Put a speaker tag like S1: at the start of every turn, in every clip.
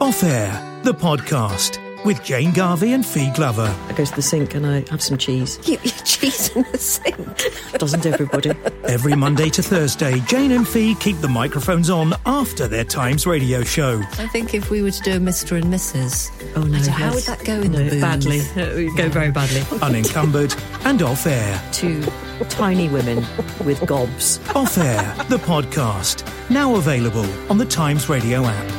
S1: Off Air, the podcast with Jane Garvey and Fee Glover.
S2: I go to the sink and I have some cheese.
S3: You eat cheese in the sink?
S2: Doesn't everybody?
S1: Every Monday to Thursday, Jane and Fee keep the microphones on after their Times radio show.
S3: I think if we were to do a Mr. and Mrs.
S2: Oh no,
S3: how would that go in the booth?
S2: Badly. It would go very badly.
S1: Unencumbered and Off Air.
S2: Two tiny women with gobs.
S1: Off Air, the podcast. Now available on the Times radio app.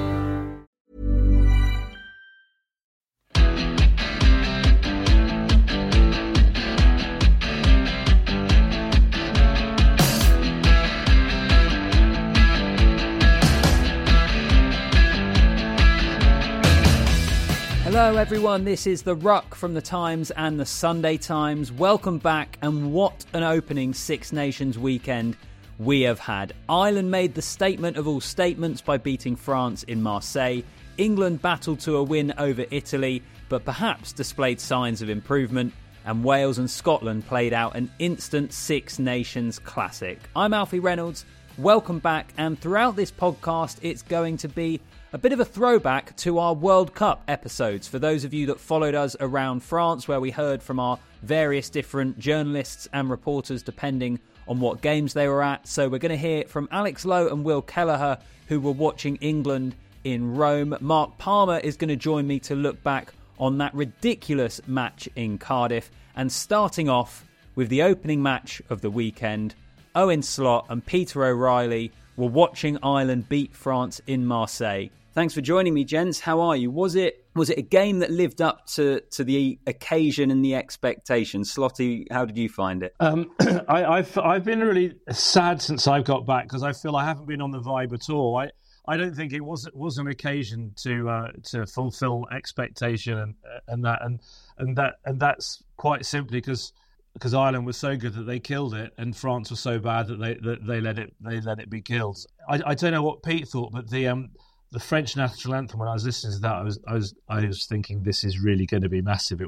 S4: Hello everyone, this is The Ruck from the Times and the Sunday Times. Welcome back, and what an opening Six Nations weekend we have had. Ireland made the statement of all statements by beating France in Marseille. England battled to a win over Italy, but perhaps displayed signs of improvement. And Wales and Scotland played out an instant Six Nations classic. I'm Alfie Reynolds, welcome back, and throughout this podcast it's going to be a bit of a throwback to our World Cup episodes. For those of you that followed us around France, where we heard from our various different journalists and reporters depending on what games they were at. So we're going to hear from Alex Lowe and Will Kelleher, who were watching England in Rome. Mark Palmer is going to join me to look back on that ridiculous match in Cardiff. And starting off with the opening match of the weekend, Owen Slot and Peter O'Reilly were watching Ireland beat France in Marseille. Thanks for joining me, gents. How are you? Was it a game that lived up to the occasion and the expectations? Slotty, how did you find it?
S5: I've been really sad since I've got back because I feel I haven't been on the vibe at all. I don't think it was an occasion to fulfil expectation and that's quite simply because Ireland was so good that they killed it, and France was so bad that they let it be killed. I don't know what Pete thought, but the French national anthem, when I was listening to that, I was thinking this is really going to be massive.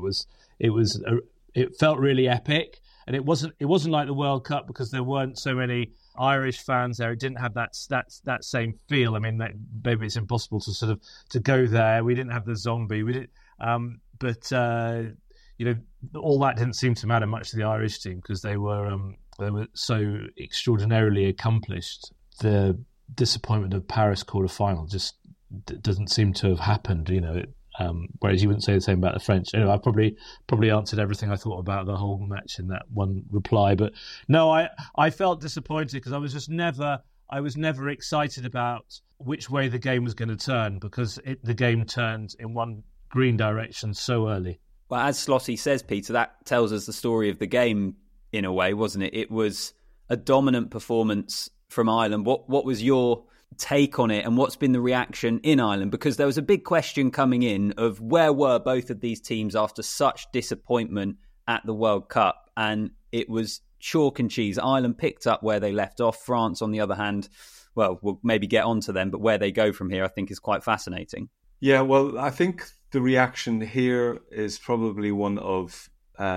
S5: It felt really epic, and it wasn't like the World Cup because there weren't so many Irish fans there. It didn't have that same feel. I mean, maybe it's impossible to go there. We didn't have the zombie. We did, but all that didn't seem to matter much to the Irish team because they were so extraordinarily accomplished. The disappointment of Paris quarter-final just doesn't seem to have happened, whereas you wouldn't say the same about the French. Anyway, I probably answered everything I thought about the whole match in that one reply. But no, I felt disappointed because I was never excited about which way the game was going to turn because the game turned in one green direction so early.
S4: Well, as Slotty says, Peter, that tells us the story of the game in a way, wasn't it? It was a dominant performance from Ireland. What was your take on it, and what's been the reaction in Ireland? Because there was a big question coming in of where were both of these teams after such disappointment at the World Cup, and it was chalk and cheese. Ireland picked up where they left off. France, on the other hand, well, we'll maybe get onto them, but where they go from here I think is quite fascinating.
S6: Yeah, well, I think the reaction here is probably one of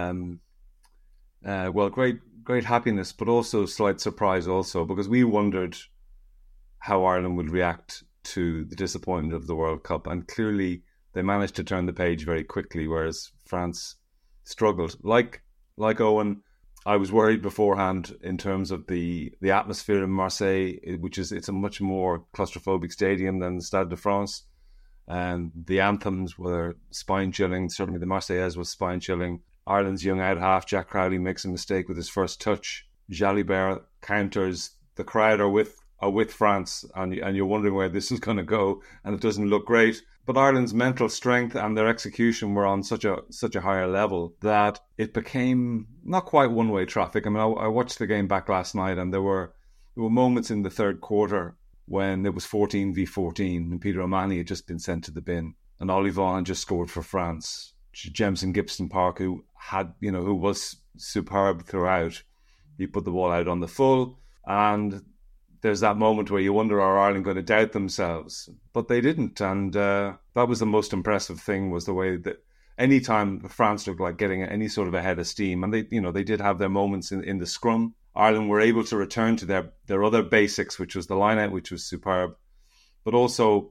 S6: great happiness, but also slight surprise also, because we wondered how Ireland would react to the disappointment of the World Cup, and clearly they managed to turn the page very quickly, whereas France struggled. Like Owen, I was worried beforehand in terms of the atmosphere in Marseille, it's a much more claustrophobic stadium than the Stade de France, and the anthems were spine-chilling. Certainly the Marseillaise was spine-chilling. Ireland's young out-half, Jack Crowley, makes a mistake with his first touch. Jalibert counters. The crowd are with France, and you're wondering where this is going to go, and it doesn't look great. But Ireland's mental strength and their execution were on such a higher level that it became not quite one-way traffic. I mean, I watched the game back last night, and there were moments in the third quarter when it was 14v14, and Peter O'Mahony had just been sent to the bin, and Ollie Vaughan just scored for France. Jemison Gibson Park, who was superb throughout, he put the ball out on the full, and there's that moment where you wonder, are Ireland going to doubt themselves? But they didn't, and that was the most impressive thing, was the way that any time France looked like getting any sort of a head of steam, and they did have their moments in the scrum. Ireland were able to return to their other basics, which was the line-out, which was superb, but also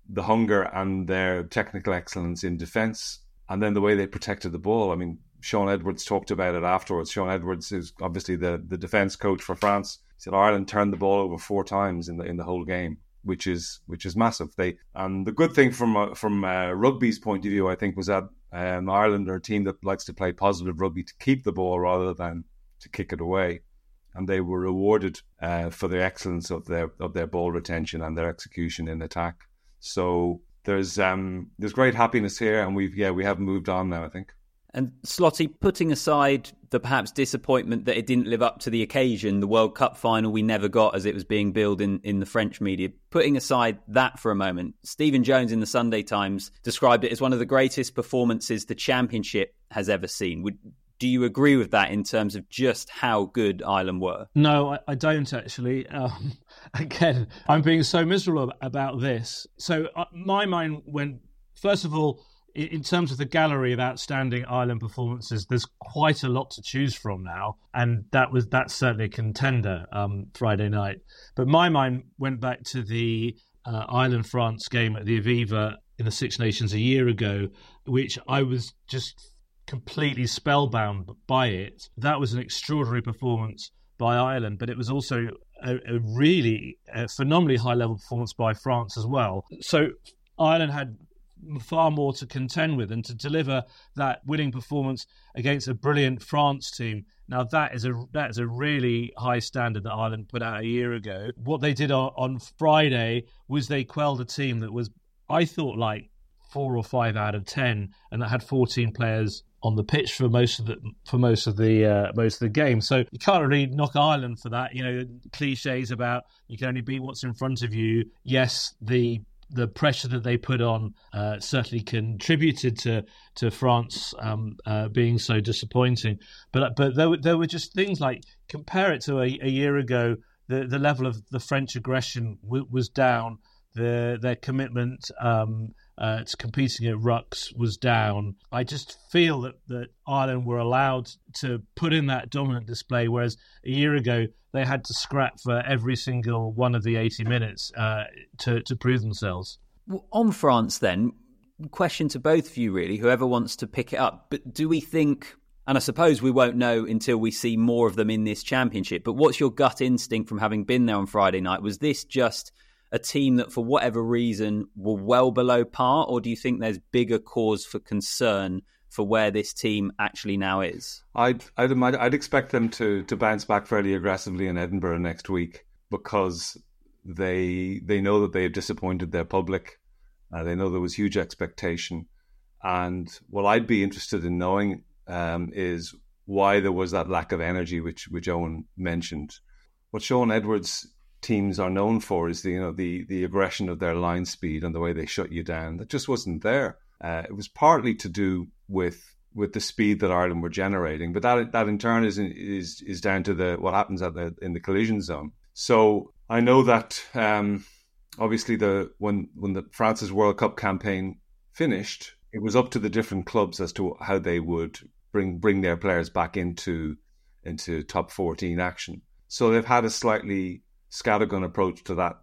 S6: the hunger and their technical excellence in defence, and then the way they protected the ball. I mean, Sean Edwards talked about it afterwards. Sean Edwards is obviously the defence coach for France. He said Ireland turned the ball over 4 times in the whole game, which is massive. And the good thing from rugby's point of view, I think, was that Ireland are a team that likes to play positive rugby to keep the ball rather than to kick it away, and they were rewarded for the excellence of their ball retention and their execution in attack. So there's great happiness here, and we have moved on now, I think.
S4: And Slotty, putting aside the perhaps disappointment that it didn't live up to the occasion, the World Cup final we never got as it was being billed in the French media, putting aside that for a moment, Stephen Jones in the Sunday Times described it as one of the greatest performances the Championship has ever seen. Do you agree with that in terms of just how good Ireland were?
S5: No, I don't actually. Again, I'm being so miserable about this. So my mind went, first of all, in terms of the gallery of outstanding Ireland performances, there's quite a lot to choose from now, and that's certainly a contender Friday night. But my mind went back to the Ireland-France game at the Aviva in the Six Nations a year ago, which I was just completely spellbound by it. That was an extraordinary performance by Ireland, but it was also a really phenomenally high-level performance by France as well. So Ireland had far more to contend with, and to deliver that winning performance against a brilliant France team. Now that is a really high standard that Ireland put out a year ago. What they did on Friday was they quelled a team that was, I thought, like 4 or 5 out of 10, and that had 14 players on the pitch for most of the game. So you can't really knock Ireland for that. You know, cliches about you can only beat what's in front of you. Yes, the pressure that they put on certainly contributed to France being so disappointing. But there were just things like, compare it to a year ago, the level of the French aggression was down. Their commitment to competing at rucks was down. I just feel that Ireland were allowed to put in that dominant display, whereas a year ago they had to scrap for every single one of the 80 minutes to prove themselves.
S4: Well, on France then, question to both of you really, whoever wants to pick it up, but do we think, and I suppose we won't know until we see more of them in this Championship, but what's your gut instinct from having been there on Friday night? Was this just a team that for whatever reason were well below par, or do you think there's bigger cause for concern for where this team actually now is?
S6: I'd expect them to bounce back fairly aggressively in Edinburgh next week, because they know that they have disappointed their public. They know there was huge expectation, and what I'd be interested in knowing is why there was that lack of energy which Owen mentioned. What Sean Edwards' teams are known for is the aggression of their line speed and the way they shut you down. That just wasn't there. It was partly to do with the speed that Ireland were generating, but that in turn is down to what happens in the collision zone. So I know that obviously when the France's World Cup campaign finished, it was up to the different clubs as to how they would bring their players back into top 14 action. So they've had a slightly scattergun approach to that.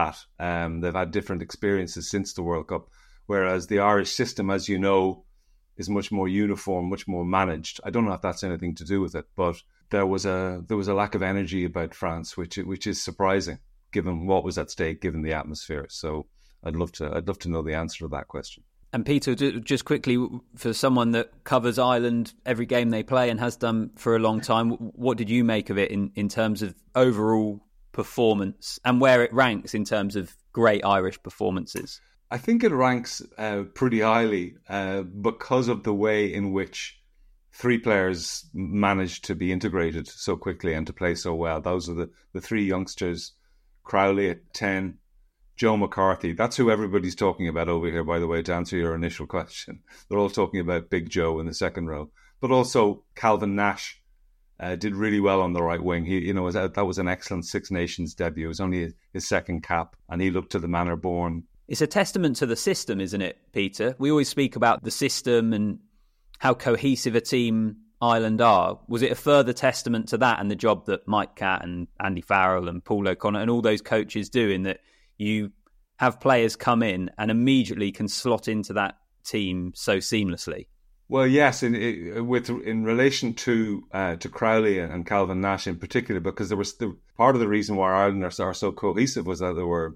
S6: They've had different experiences since the World Cup, whereas the Irish system, as you know, is much more uniform, much more managed. I don't know if that's anything to do with it, but there was a lack of energy about France, which is surprising given what was at stake, given the atmosphere. So I'd love to know the answer to that question.
S4: And Peter, just quickly, for someone that covers Ireland every game they play and has done for a long time, what did you make of it in terms of overall performance and where it ranks in terms of great Irish performances?
S6: I think it ranks pretty highly because of the way in which 3 players managed to be integrated so quickly and to play so well. Those are the 3 youngsters, Crowley at 10, Joe McCarthy. That's who everybody's talking about over here, by the way, to answer your initial question. They're all talking about Big Joe in the second row. But also Calvin Nash did really well on the right wing. That was an excellent Six Nations debut. It was only his second cap, and he looked to the manner born.
S4: It's a testament to the system, isn't it, Peter? We always speak about the system and how cohesive a team Ireland are. Was it a further testament to that and the job that Mike Catt and Andy Farrell and Paul O'Connor and all those coaches do, in that you have players come in and immediately can slot into that team so seamlessly.
S6: Well, yes, in relation to Crowley and Calvin Nash in particular, because part of the reason why Ireland are so cohesive was that there were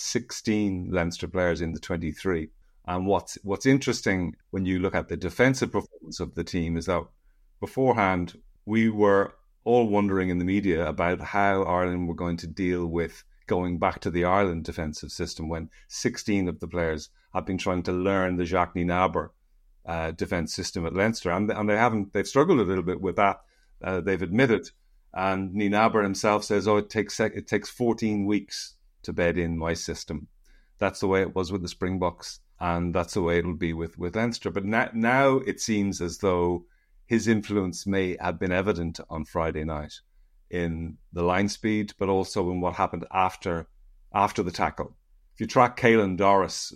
S6: 16 Leinster players in the 23. And what's interesting when you look at the defensive performance of the team is that beforehand we were all wondering in the media about how Ireland were going to deal with going back to the Ireland defensive system when 16 of the players have been trying to learn the Jacques Nienaber defence system at Leinster, and they've struggled a little bit with that. They've admitted, and Nienaber himself says, it takes 14 weeks to bed in my system. That's the way it was with the Springboks, and that's the way it'll be with Leinster. But now it seems as though his influence may have been evident on Friday night in the line speed, but also in what happened after the tackle. If you track Caelan Doris,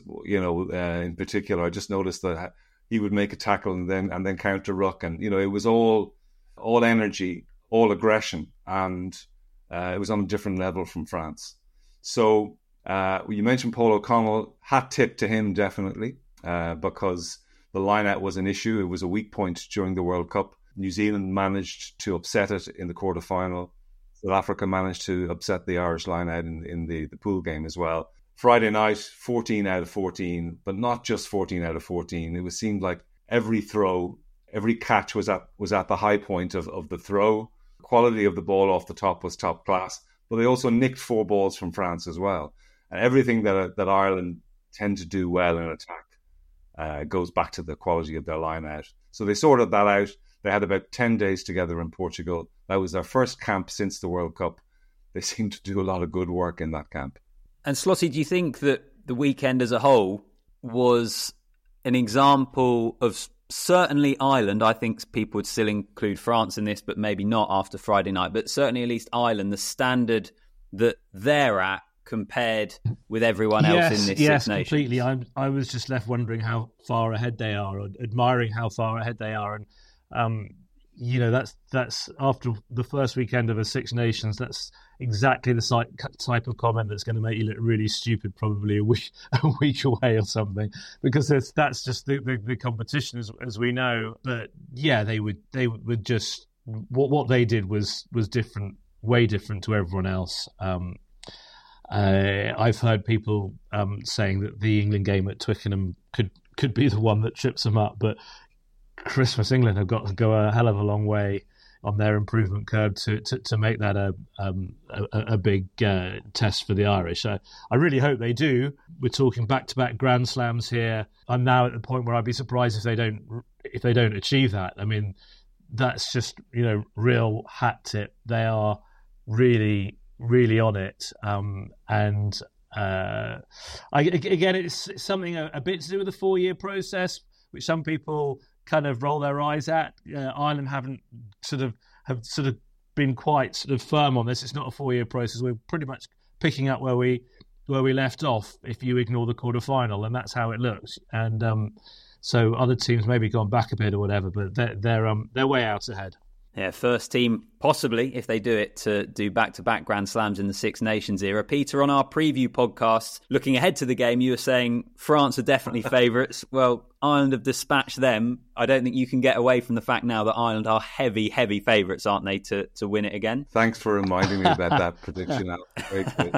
S6: in particular, I just noticed that he would make a tackle and then counter ruck, and it was all energy, all aggression, and it was on a different level from France. So you mentioned Paul O'Connell, hat tip to him definitely, because the line-out was an issue. It was a weak point during the World Cup. New Zealand managed to upset it in the quarter-final. South Africa managed to upset the Irish line-out in the pool game as well. Friday night, 14 out of 14, but not just 14 out of 14. It seemed like every throw, every catch was at the high point of the throw. Quality of the ball off the top was top class, but they also nicked 4 balls from France as well. And everything that Ireland tend to do well in attack goes back to the quality of their line out. So they sorted that out. They had about 10 days together in Portugal. That was their first camp since the World Cup. They seemed to do a lot of good work in that camp.
S4: And Slotty, do you think that the weekend as a whole was an example of certainly Ireland? I think people would still include France in this, but maybe not after Friday night. But certainly at least Ireland, the standard that they're at compared with everyone else in this Six Nations.
S5: Yes, completely. I was just left wondering how far ahead they are, or admiring how far ahead they are. And that's after the first weekend of a Six Nations. That's exactly the type of comment that's going to make you look really stupid, probably a week away or something, because that's just the competition as we know. But yeah, they would just what they did was different, way different to everyone else. I've heard people saying that the England game at Twickenham could be the one that trips them up, but Christmas England have got to go a hell of a long way on their improvement curve to make that a big test for the Irish. I really hope they do. We're talking back-to-back Grand Slams here. I'm now at the point where I'd be surprised if they don't achieve that. I mean, that's just real hat tip. They are really, really on it. Again, it's something a bit to do with the 4-year process, which some people kind of roll their eyes at. Ireland have been quite sort of firm on this. It's not a 4-year process. We're pretty much picking up where we left off if you ignore the quarter-final, and that's how it looks. And so other teams maybe gone back a bit or whatever, but they're way out ahead.
S4: Yeah, first team, possibly, if they do it, to do back-to-back Grand Slams in the Six Nations era. Peter, on our preview podcast, looking ahead to the game, you were saying France are definitely favourites. Well, Ireland have dispatched them. I don't think you can get away from the fact now that Ireland are heavy, heavy favourites, aren't they, to win it again?
S6: Thanks for reminding me about that prediction, Al. Very good.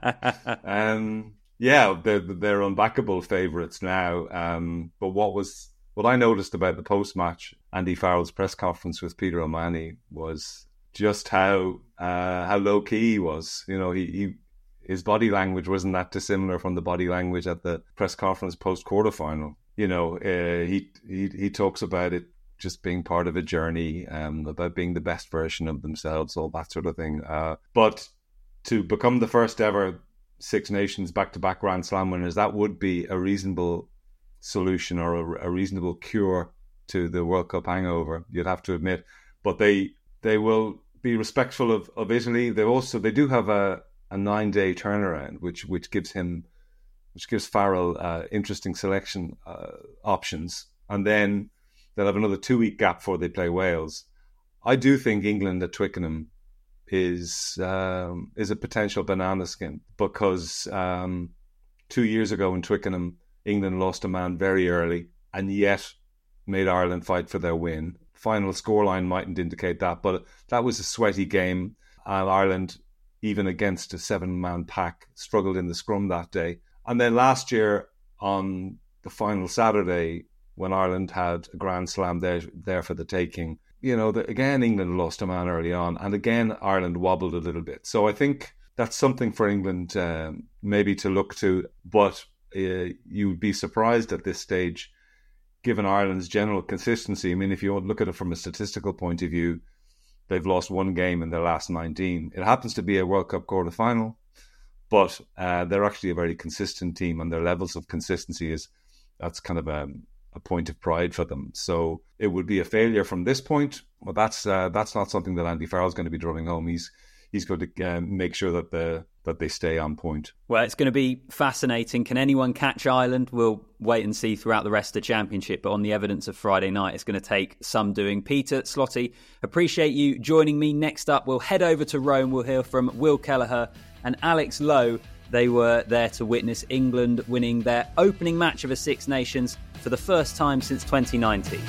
S6: Yeah, they're unbackable favourites now. But what I noticed about the post-match Andy Farrell's press conference with Peter O'Mahony was just how low-key he was. His body language wasn't that dissimilar from the body language at the press conference post-quarterfinal. He talks about it just being part of a journey, about being the best version of themselves, all that sort of thing. But to become the first ever Six Nations back-to-back Grand Slam winners, that would be a reasonable solution or a reasonable cure to the World Cup hangover, you'd have to admit. But they will be respectful of Italy. They do have a 9-day turnaround, which gives Farrell interesting selection options, and then they'll have another 2-week gap before they play Wales. I do think England at Twickenham is a potential banana skin, because 2 years ago in Twickenham, England lost a man very early and yet made Ireland fight for their win. Final scoreline mightn't indicate that, but that was a sweaty game. And Ireland, even against a 7-man pack, struggled in the scrum that day. And then last year on the final Saturday, when Ireland had a Grand Slam there for the taking, again, England lost a man early on. And again, Ireland wobbled a little bit. So I think that's something for England maybe to look to. But you'd be surprised at this stage, given Ireland's general consistency. I mean, if you look at it from a statistical point of view, they've lost one game in their last 19. It happens to be a World Cup quarter-final, but they're actually a very consistent team, and their levels of consistency that's kind of a point of pride for them. So it would be a failure from this point. Well, that's not something that Andy Farrell's going to be drumming home. He's going to make sure that they stay on point.
S4: Well, it's going to be fascinating. Can anyone catch Ireland? We'll wait and see throughout the rest of the championship. But on the evidence of Friday night, it's going to take some doing. Peter Slotty, appreciate you joining me. Next up, we'll head over to Rome. We'll hear from Will Kelleher and Alex Lowe. They were there to witness England winning their opening match of a Six Nations for the first time since 2019.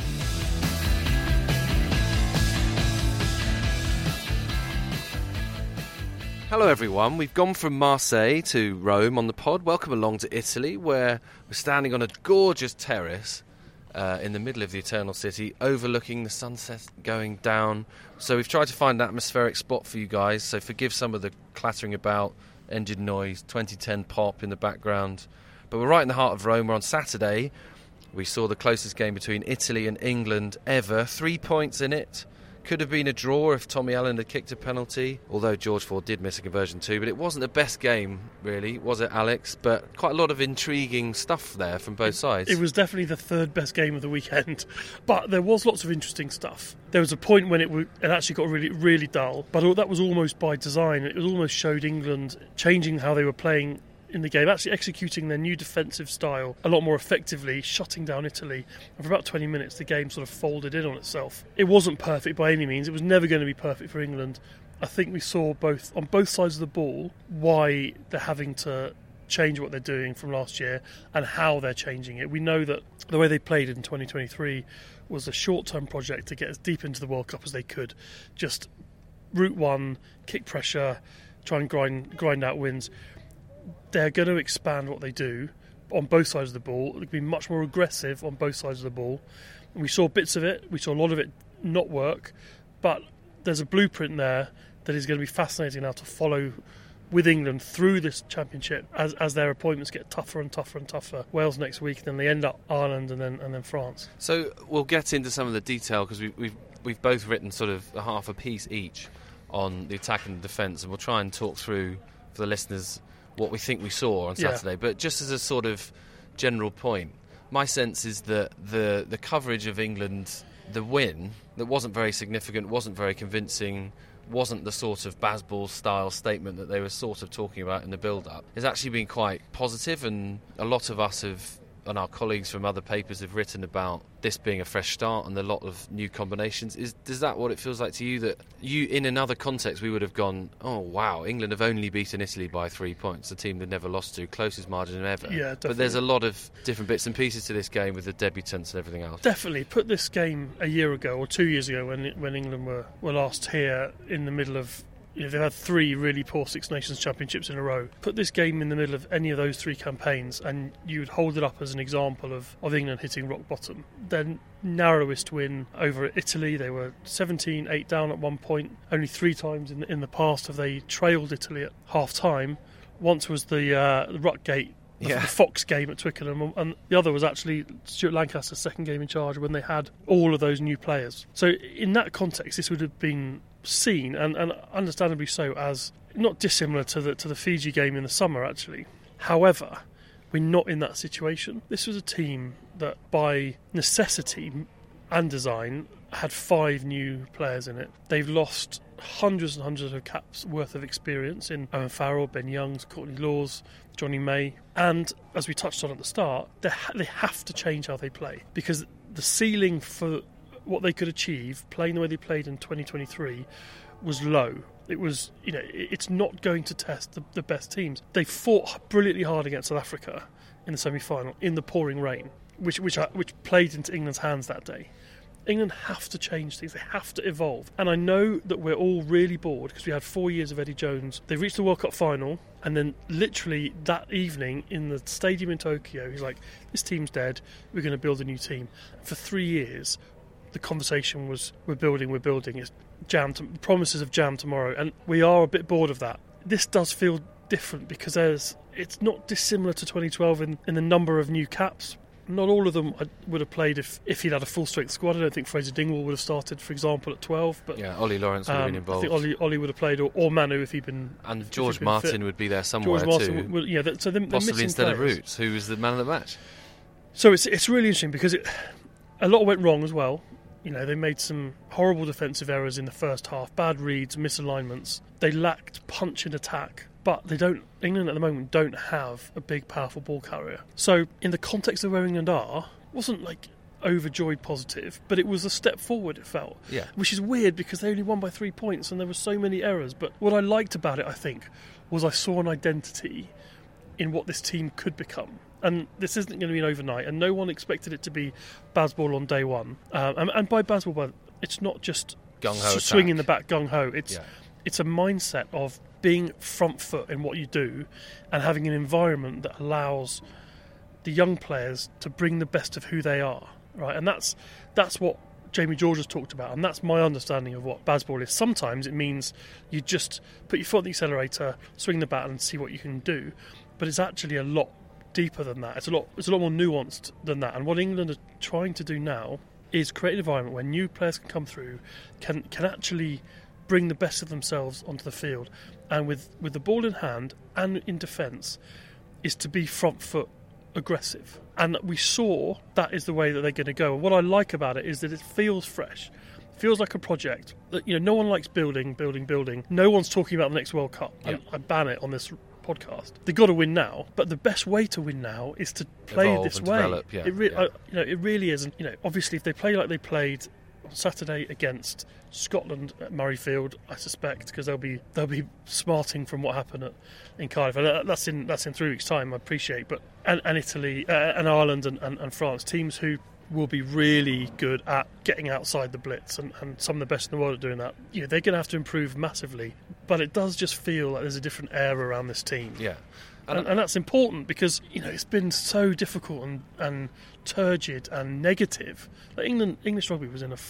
S7: Hello everyone, we've gone from Marseille to Rome on the pod. Welcome along to Italy, where we're standing on a gorgeous terrace in the middle of the Eternal City, overlooking the sunset going down. So we've tried to find an atmospheric spot for you guys, so forgive some of the clattering about, engine noise, 2010 pop in the background. But we're right in the heart of Rome. We're on Saturday. We saw the closest game between Italy and England ever. 3 points in it. Could have been a draw if Tommy Allen had kicked a penalty, although George Ford did miss a conversion too. But it wasn't the best game, really, was it, Alex? But quite a lot of intriguing stuff there from both sides.
S8: It was definitely the third best game of the weekend. But there was lots of interesting stuff. There was a point when it actually got really, really dull. But that was almost by design. It almost showed England changing how they were playing in the game, actually executing their new defensive style a lot more effectively, shutting down Italy. And for about 20 minutes, the game sort of folded in on itself. It wasn't perfect by any means. It was never going to be perfect for England. I think we saw on both sides of the ball why they're having to change what they're doing from last year and how they're changing it. We know that the way they played in 2023 was a short-term project to get as deep into the World Cup as they could. Just route one, kick pressure, try and grind out wins. They're going to expand what they do on both sides of the ball. They'll be much more aggressive on both sides of the ball. And we saw bits of it. We saw a lot of it not work. But there's a blueprint there that is going to be fascinating now to follow with England through this championship as their appointments get tougher and tougher and tougher. Wales next week, then they end up Ireland and then France.
S7: So we'll get into some of the detail because we've both written sort of a half a piece each on the attack and the defence, and we'll try and talk through for the listeners what we think we saw on Saturday. But just as a sort of general point, my sense is that the coverage of England, the win, that wasn't very significant, wasn't very convincing, wasn't the sort of Bazball style statement that they were sort of talking about in the build-up, has actually been quite positive, and a lot of us and our colleagues from other papers have written about this being a fresh start and a lot of new combinations. Is that what it feels like to you? That you, in another context, we would have gone, oh wow, England have only beaten Italy by 3 points, the team they've never lost to, closest margin ever.
S8: Yeah, definitely.
S7: But there's a lot of different bits and pieces to this game with the debutants and everything else.
S8: Definitely. Put this game a year ago or 2 years ago when England were last here in the middle of... they've had 3 really poor Six Nations championships in a row. Put this game in the middle of any of those 3 campaigns and you would hold it up as an example of England hitting rock bottom. Their narrowest win over Italy, they were 17-8 down at one point. Only 3 times in the past have they trailed Italy at half-time. Once was the Ruttgate, the Fox game at Twickenham, and the other was actually Stuart Lancaster's second game in charge when they had all of those new players. So in that context, this would have been seen, and understandably so, as not dissimilar to the Fiji game in the summer, actually. However, we're not in that situation. This was a team that, by necessity and design, had 5 new players in it. They've lost hundreds and hundreds of caps worth of experience in Owen Farrell, Ben Youngs, Courtney Laws, Johnny May. And as we touched on at the start, they have to change how they play, because the ceiling for what they could achieve playing the way they played in 2023 was low. It was, it's not going to test the best teams. They fought brilliantly hard against South Africa in the semi-final in the pouring rain, which played into England's hands that day. England have to change things. They have to evolve. And I know that we're all really bored because we had 4 years of Eddie Jones. They reached the World Cup final, and then literally that evening in the stadium in Tokyo, he's like, this team's dead. We're going to build a new team. For 3 years, the conversation was, we're building. It's promises of jam tomorrow. And we are a bit bored of that. This does feel different because it's not dissimilar to 2012 in the number of new caps. Not all of them would have played if he'd had a full-strength squad. I don't think Fraser Dingwall would have started, for example, at 12. But
S7: yeah, Ollie Lawrence would have been involved.
S8: I think Ollie would have played, or Manu if he'd been.
S7: And George Martin
S8: fit.
S7: Would be there somewhere too.
S8: So they're
S7: possibly instead
S8: players.
S7: of Roots, who was the man of the match.
S8: So it's really interesting because a lot went wrong as well. They made some horrible defensive errors in the first half, bad reads, misalignments. They lacked punch in attack. But England at the moment don't have a big, powerful ball carrier. So in the context of where England are, it wasn't like overjoyed positive, but it was a step forward, it felt.
S7: Yeah.
S8: Which is weird because they only won by 3 points and there were so many errors. But what I liked about it, I think, was I saw an identity in what this team could become. And this isn't going to be an overnight, and no one expected it to be Bazball on day one. And by Bazball, it's not just
S7: gung-ho
S8: swinging the bat gung-ho. It's a mindset of being front foot in what you do and having an environment that allows the young players to bring the best of who they are, right? And that's what Jamie George has talked about, and that's my understanding of what Bazball is. Sometimes it means you just put your foot on the accelerator, swing the bat and see what you can do, but it's actually a lot deeper than that. It's a lot more nuanced than that. And what England are trying to do now is create an environment where new players can come through, can actually bring the best of themselves onto the field, and with the ball in hand and in defence is to be front foot aggressive. And we saw that is the way that they're going to go. And what I like about it is that it feels fresh. It feels like a project that no one likes building. No one's talking about the next World Cup.
S7: Yep.
S8: I ban it on this podcast. They've got to win now, but the best way to win now is to play
S7: Evolve
S8: this
S7: and
S8: way.
S7: develop, yeah.
S8: It really is. And obviously, if they play like they played on Saturday against Scotland at Murrayfield, I suspect, because they'll be smarting from what happened in Cardiff. And that's in 3 weeks' time. I appreciate, but and Italy and Ireland and France, teams who will be really good at getting outside the blitz and some of the best in the world at doing that. They're going to have to improve massively. But it does just feel like there's a different air around this team.
S7: Yeah.
S8: And that's important because it's been so difficult and turgid and negative. Like English rugby was in a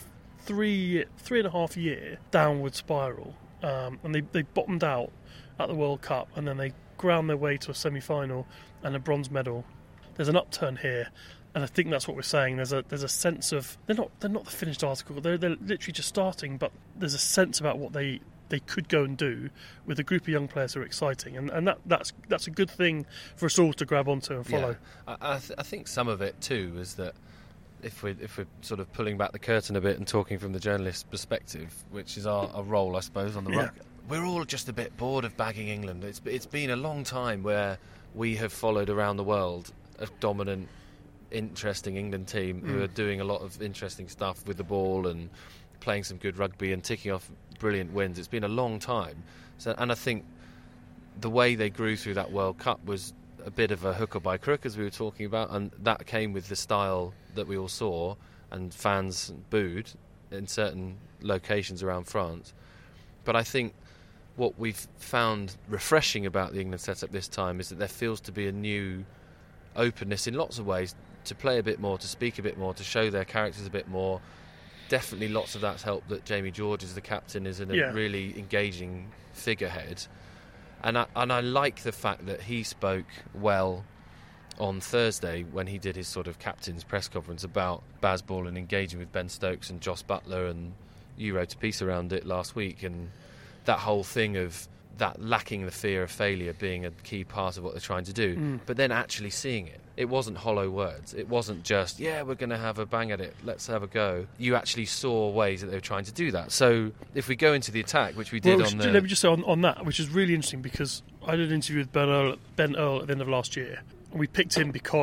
S8: 3.5 year downward spiral, and they bottomed out at the World Cup, and then they ground their way to a semi-final and a bronze medal. There's an upturn here, and I think that's what we're saying. There's a sense of they're not the finished article. They're literally just starting, but there's a sense about what they could go and do with a group of young players who are exciting, and that's a good thing for us all to grab onto and follow.
S7: Yeah. I think some of it too is that if we're sort of pulling back the curtain a bit and talking from the journalist's perspective, which is our role, I suppose, on the Ruck, we're all just a bit bored of bagging England. It's been a long time where we have followed around the world a dominant, interesting England team who are doing a lot of interesting stuff with the ball and playing some good rugby and ticking off brilliant wins. It's been a long time. And I think the way they grew through that World Cup was a bit of a hook or by crook, as we were talking about, and that came with the style that we all saw and fans booed in certain locations around France. But I think what we've found refreshing about the England setup this time is that there feels to be a new openness in lots of ways to play a bit more, to speak a bit more, to show their characters a bit more. Definitely lots of that's helped that Jamie George is the captain, is a really engaging figurehead. And I like the fact that he spoke well on Thursday when he did his sort of captain's press conference about Bazball and engaging with Ben Stokes and Jos Buttler, and you wrote a piece around it last week, and that whole thing of that lacking the fear of failure being a key part of what they're trying to do, but then actually seeing it. It wasn't hollow words. It wasn't just, we're going to have a bang at it, let's have a go. You actually saw ways that they were trying to do that. So if we go into the attack, which we did
S8: let me just say on that, which is really interesting, because I did an interview with Ben Earl at the end of last year, and we picked him because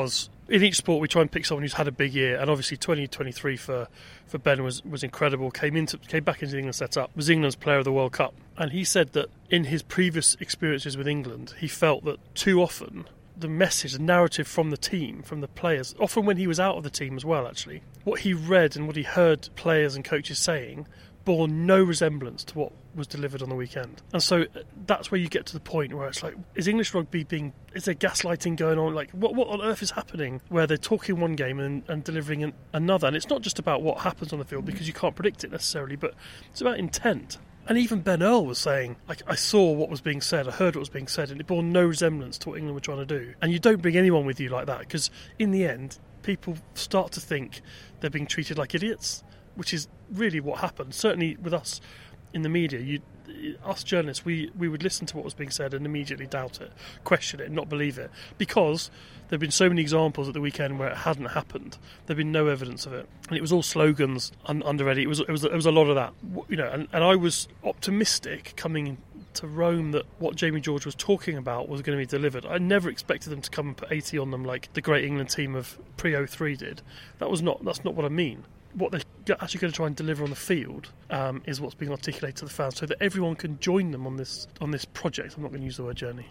S8: in each sport we try and pick someone who's had a big year, and obviously 2023 for Ben was incredible. Came back into the England setup, was England's player of the World Cup, and he said that in his previous experiences with England, he felt that too often the message, the narrative from the team, from the players, often when he was out of the team as well, actually, what he read and what he heard players and coaches saying bore no resemblance to what was delivered on the weekend. And so that's where you get to the point where it's like, is English rugby is there gaslighting going on? Like, what on earth is happening where they're talking one game and delivering another? And it's not just about what happens on the field, because you can't predict it necessarily, but it's about intent. And even Ben Earl was saying, like, I saw what was being said, I heard what was being said, and it bore no resemblance to what England were trying to do. And you don't bring anyone with you like that, because in the end, people start to think they're being treated like idiots, which is really what happened. Certainly with us in the media, us journalists, we would listen to what was being said and immediately doubt it, question it, and not believe it, because there have been so many examples at the weekend where it hadn't happened. There had been no evidence of it, and it was all slogans under Eddie. It was a lot of that, you know. And I was optimistic coming to Rome that what Jamie George was talking about was going to be delivered. I never expected them to come and put 80 on them like the great England team of pre-03 did. That's not what I mean. What they're actually going to try and deliver on the field is what's being articulated to the fans, so that everyone can join them on this project. I'm not going to use the word journey.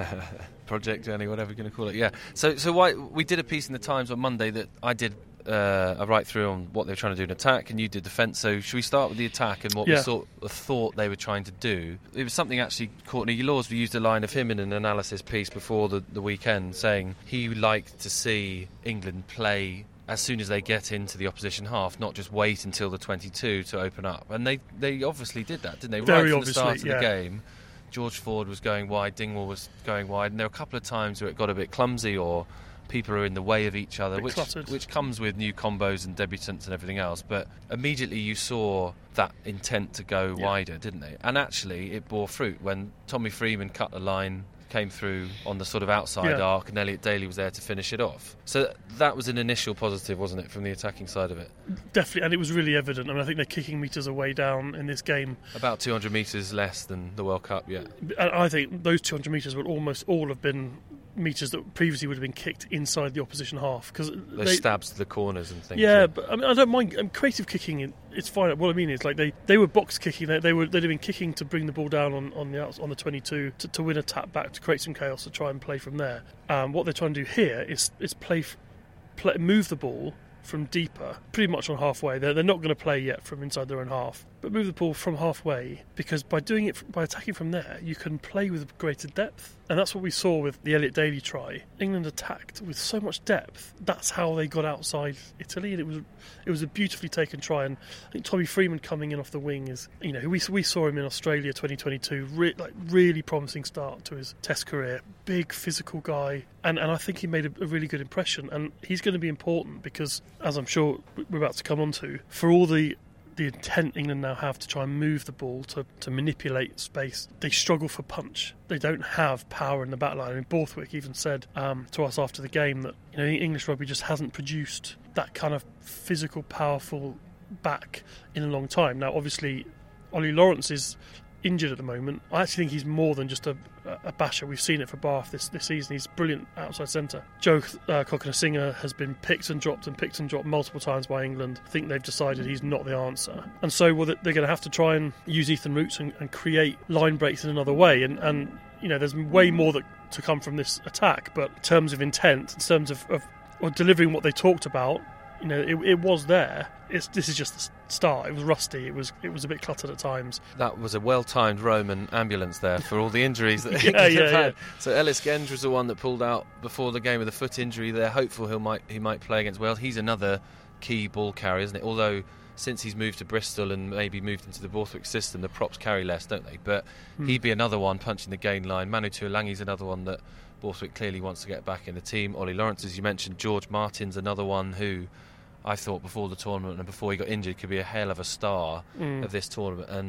S7: Project, journey, whatever you're going to call it. Yeah. So why we did a piece in the Times on Monday that I did a write through on what they were trying to do in attack, and you did defence. So should we start with the attack and what we thought they were trying to do? It was something actually. Courtney Lawes used a line of him in an analysis piece before the weekend, saying he liked to see England play as soon as they get into the opposition half, not just wait until the 22 to open up. And they obviously did that, didn't they?
S8: Very
S7: right from
S8: obviously,
S7: the start of the game, George Ford was going wide, Dingwall was going wide, and there were a couple of times where it got a bit clumsy or people are in the way of each other, which comes with new combos and debutants and everything else. But immediately you saw that intent to go wider, didn't they? And actually it bore fruit when Tommy Freeman cut the line, came through on the sort of outside arc, and Elliot Daly was there to finish it off. So that was an initial positive, wasn't it, from the attacking side of it?
S8: Definitely, and it was really evident. I mean, I think their kicking metres are way down in this game.
S7: About 200 metres less than the World Cup, yeah.
S8: And I think those 200 metres would almost all have been metres that previously would have been kicked inside the opposition half, because
S7: those stabs to the corners and things.
S8: Yeah, but I mean, I don't mind creative kicking. It's fine. What I mean is, like, they were box kicking. They'd have been kicking to bring the ball down on the 22 to win a tap back, to create some chaos, to try and play from there. What they're trying to do here is move the ball from deeper, pretty much on halfway. They're not going to play yet from inside their own half, but move the ball from halfway, because by doing it, by attacking from there, you can play with greater depth. And that's what we saw with the Elliot Daly try. England attacked with so much depth. That's how they got outside Italy, and it was a beautifully taken try. And I think Tommy Freeman coming in off the wing is, you know, we saw him in Australia 2022, really promising start to his Test career. Big physical guy, and I think he made a really good impression. And he's going to be important because, as I'm sure we're about to come on to, for all the intent England now have to try and move the ball, to manipulate space, they struggle for punch. They don't have power in the back line. I mean, Borthwick even said to us after the game that, you know, English rugby just hasn't produced that kind of physical, powerful back in a long time. Now, obviously, Ollie Lawrence is injured at the moment. I actually think he's more than just a basher. We've seen it for Bath this season. He's brilliant outside centre. Joe Cokanasiga has been picked and dropped multiple times by England. I think they've decided he's not the answer. And so they're going to have to try and use Ethan Roots and create line breaks in another way. And you know, there's way more to come from this attack. But in terms of intent, in terms of delivering what they talked about, you know, it was there. This is just the start. It was rusty. It was a bit cluttered at times.
S7: That was a well-timed Roman ambulance there for all the injuries that England have had. So Ellis Genge was the one that pulled out before the game with a foot injury. They're hopeful he might play against Wales. He's another key ball carrier, isn't it? Although since he's moved to Bristol and maybe moved into the Borthwick system, the props carry less, don't they? But he'd be another one punching the gain line. Manu Tuolangi's another one that Borthwick clearly wants to get back in the team. Ollie Lawrence, as you mentioned, George Martin's another one who I thought before the tournament and before he got injured could be a hell of a star of this tournament. And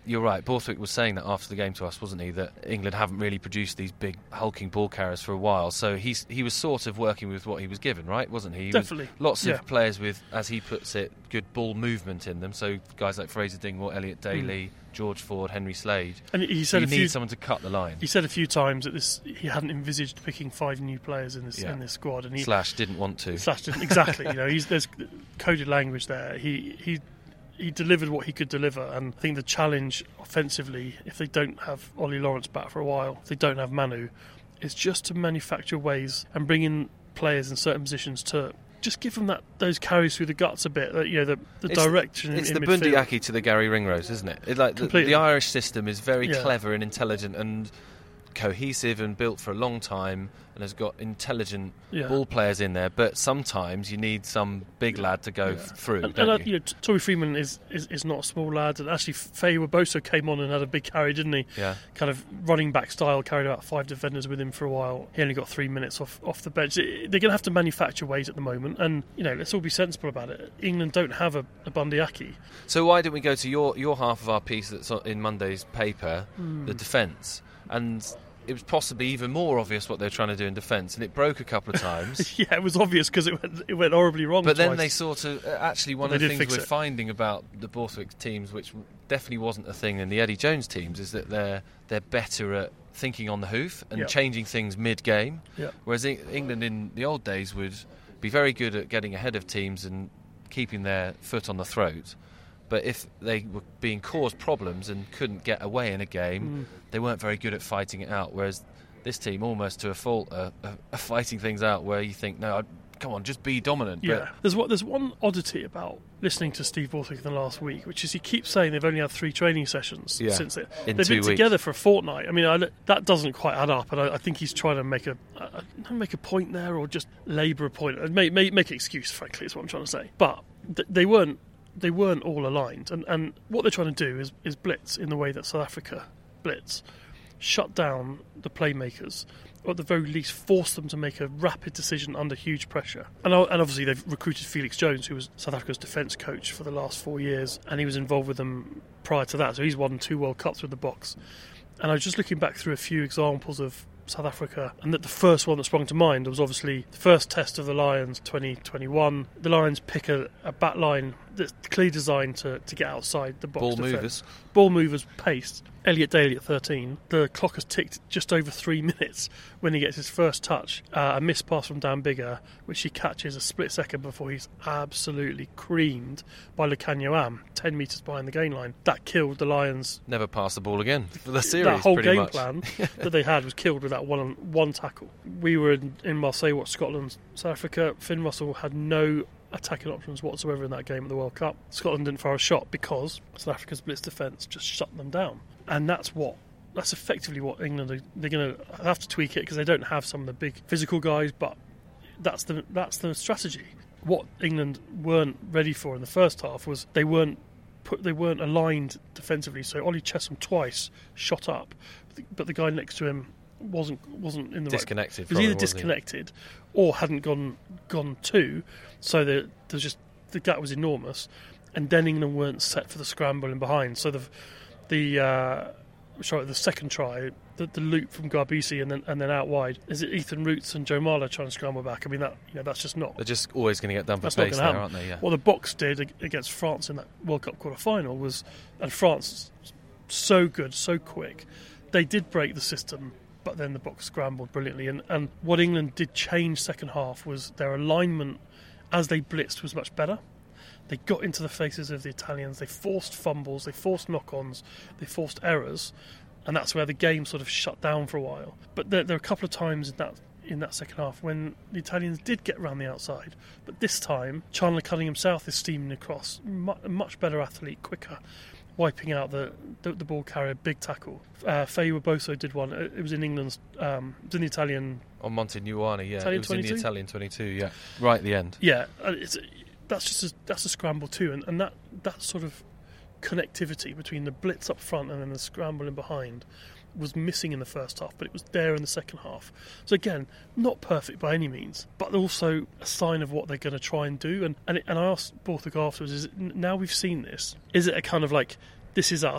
S7: you're right. Borthwick was saying that after the game to us, wasn't he? That England haven't really produced these big hulking ball carriers for a while. So he was sort of working with what he was given, right? Wasn't he?
S8: Definitely.
S7: Lots of players with, as he puts it, good ball movement in them. So guys like Fraser Dingwall, Elliot Daly, George Ford, Henry Slade.
S8: And he said
S7: you need someone to cut the line.
S8: He said a few times that he hadn't envisaged picking 5 new players in this squad, and
S7: Slash didn't want to.
S8: Slash didn't, exactly. There's coded language there. He delivered what he could deliver, and I think the challenge offensively, if they don't have Ollie Lawrence back for a while, if they don't have Manu, is just to manufacture ways and bring in players in certain positions to just give them those carries through the guts a bit. The direction.
S7: It's
S8: in
S7: the
S8: midfield.
S7: Bundyaki to the Gary Ringrose, isn't it? The Irish system is very clever and intelligent and cohesive and built for a long time and has got intelligent ball players in there, but sometimes you need some big lad to go through.
S8: Tory Freeman is not a small lad, and actually Faye Waboso came on and had a big carry, didn't he?
S7: Yeah.
S8: Kind of running back style, carried about 5 defenders with him for a while. He only got 3 minutes off the bench. They're going to have to manufacture ways at the moment, and let's all be sensible about it. England don't have a Bundyaki.
S7: So why didn't we go to your half of our piece that's in Monday's paper, the defence? And it was possibly even more obvious what they were trying to do in defence, and it broke a couple of times.
S8: Yeah, it was obvious because it went horribly wrong.
S7: But
S8: twice.
S7: Then they sort of actually one of the things we're finding about the Borthwick teams, which definitely wasn't a thing in the Eddie Jones teams, is that they're better at thinking on the hoof and changing things mid-game.
S8: Yeah.
S7: Whereas England in the old days would be very good at getting ahead of teams and keeping their foot on the throat. But if they were being caused problems and couldn't get away in a game, they weren't very good at fighting it out. Whereas this team, almost to a fault, are fighting things out where you think, no, come on, just be dominant.
S8: Yeah, there's one oddity about listening to Steve Borthwick in the last week, which is he keeps saying they've only had 3 training sessions since they've been together for a fortnight. I mean, that doesn't quite add up, and I think he's trying to make a point there, or just labour a point, and make an excuse. Frankly, is what I'm trying to say. But they weren't all aligned, and what they're trying to do is blitz in the way that South Africa blitz, shut down the playmakers, or at the very least force them to make a rapid decision under huge pressure. And obviously they've recruited Felix Jones, who was South Africa's defence coach for the last 4 years, and he was involved with them prior to that, so he's won 2 World Cups with the Boks. And I was just looking back through a few examples of South Africa, and that the first one that sprung to mind was obviously the first test of the Lions 2021. The Lions pick a back line that's clearly designed to get outside the box. Ball movers pace. Elliot Daly at 13. The clock has ticked just over 3 minutes when he gets his first touch. A missed pass from Dan Biggar, which he catches a split second before he's absolutely creamed by Lukhanyo Am, 10 metres behind the gain line. That killed the Lions.
S7: Never passed the ball again for the series.
S8: That whole game
S7: much.
S8: plan that they had was killed with that one tackle. We were in Marseille, watched Scotland, South Africa. Finn Russell had no attacking options whatsoever in that game at the World Cup. Scotland didn't fire a shot because South Africa's blitz defence just shut them down. And that's effectively what England they're going to have to tweak it, because they don't have some of the big physical guys, but that's the strategy. What England weren't ready for in the first half was they weren't aligned defensively. So Ollie Chesham twice shot up, but the guy next to him wasn't in the
S7: disconnected.
S8: Right. He was either disconnected or hadn't gone to. So there's just the gap was enormous, and then England weren't set for the scramble in behind. So the second try, the loop from Garbisi and then out wide, is it Ethan Roots and Joe Marler trying to scramble back? I mean, that's just not.
S7: They're just always going to get done for space there, aren't they? Yeah.
S8: What the Boks did against France in that World Cup quarter-final was, and France so good, so quick, they did break the system, but then the Boks scrambled brilliantly. And what England did change second half was their alignment as they blitzed was much better. They got into the faces of the Italians, they forced fumbles, they forced knock-ons, they forced errors, and that's where the game sort of shut down for a while. But there are a couple of times in that second half when the Italians did get round the outside, but this time Chandler Cunningham South is steaming across, a much better athlete, quicker, wiping out the ball carrier, big tackle. Faye Waboso did one. It was in England's, it was in the Italian...
S7: On Monte Nuani, yeah.
S8: Italian
S7: it was
S8: 22?
S7: in the Italian 22, yeah. Right at the end.
S8: Yeah, that's a scramble too, and that sort of connectivity between the blitz up front and then the scramble in behind was missing in the first half, but it was there in the second half. So again, not perfect by any means, but also a sign of what they're going to try and do. And I asked Borthwick afterwards, now we've seen this, is it a kind of like, this is us,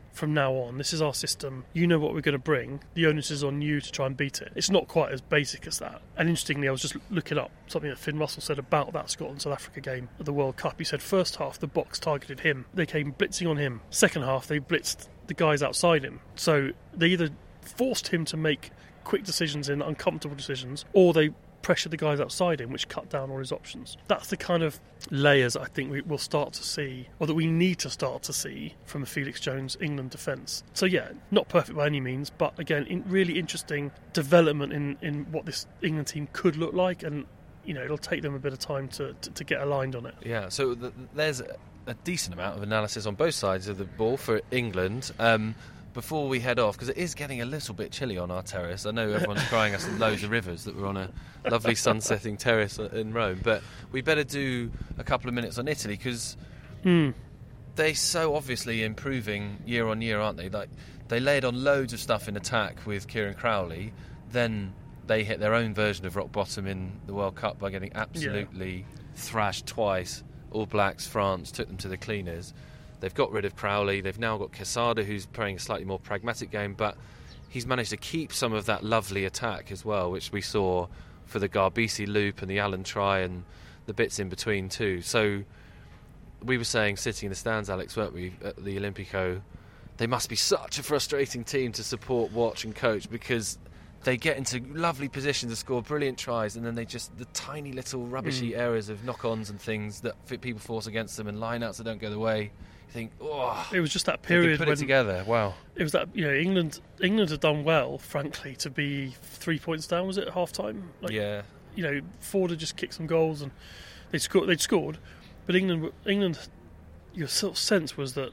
S8: from now on, this is our system, you know what we're going to bring, the onus is on you to try and beat it. It's not quite as basic as that. And interestingly, I was just looking up something that Finn Russell said about that Scotland-South Africa game at the World Cup. He said first half, the box targeted him. They came blitzing on him. Second half, they blitzed the guys outside him. So they either forced him to make quick decisions and uncomfortable decisions, or they pressured the guys outside him, which cut down on his options. That's the kind of layers I think we will start to see, or that we need to start to see, from the Felix Jones England defence. So yeah, not perfect by any means, but again, really interesting development in what this England team could look like, and it'll take them a bit of time to get aligned on it.
S7: Yeah, so there's a decent amount of analysis on both sides of the ball for England. Before we head off, because it is getting a little bit chilly on our terrace. I know everyone's crying us loads of rivers that we're on a lovely sun-setting terrace in Rome, but we better do a couple of minutes on Italy, because they're so obviously improving year on year, aren't they? Like, they laid on loads of stuff in attack with Kieran Crowley, then they hit their own version of rock bottom in the World Cup by getting absolutely thrashed twice. All Blacks, France took them to the cleaners. They've got rid of Crowley. They've now got Quesada, who's playing a slightly more pragmatic game, but he's managed to keep some of that lovely attack as well, which we saw for the Garbisi loop and the Allen try and the bits in between too. So we were saying, sitting in the stands, Alex, weren't we, at the Olimpico, they must be such a frustrating team to support, watch and coach, because they get into lovely positions to score brilliant tries, and then the tiny little rubbishy errors of knock-ons and things that people force against them, and line-outs that don't go the way. Think, it
S8: was just that period
S7: when it together. Wow,
S8: it was that England had done well, frankly, to be 3 points down. Was it at half time? Ford had just kicked some goals and they'd scored, but England, your sort of sense was that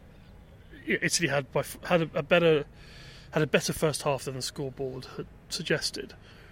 S8: Italy had a better first half than the scoreboard had suggested.